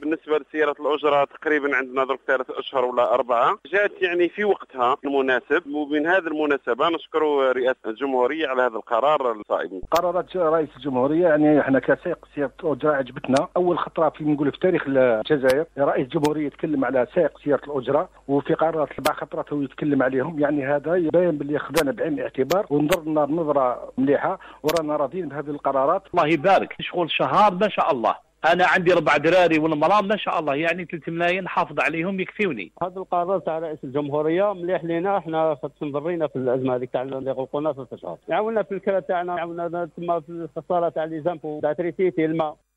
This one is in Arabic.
بالنسبه لسياره الاجره تقريبا عندنا درك 3 أشهر ولا 4 جات يعني في وقتها المناسب. وبين هذه المناسبه نشكر رئاسه الجمهوريه على هذا القرار الصائب. قرارات رئيس الجمهوريه يعني احنا كسائق سياره الاجره عجبتنا. اول خطره في نقول في تاريخ الجزائر رئيس الجمهوريه يتكلم على سائق سياره الاجره، وفي قرارات 4 خطرات هو يتكلم عليهم. يعني هذا يبين باللي خذانا بعين الاعتبار ونظرنا نظره مليحه ورانا راضيين بهذه القرارات. الله يبارك. شغل شهر ما شاء الله. انا عندي 4 دراري والمراه ما شاء الله يعني 3 ملايين نحافظ عليهم يكفيوني. هذا القرار تاع رئيس الجمهوريه مليح لينا، احنا مضرينا في الازمه هذيك تاع اللي غلقونا 3 اشهر. يعاوننا في الكرا تاعنا، يعاوننا تما في الخساره تاع لي زامبو تاع تريسيتي الماء.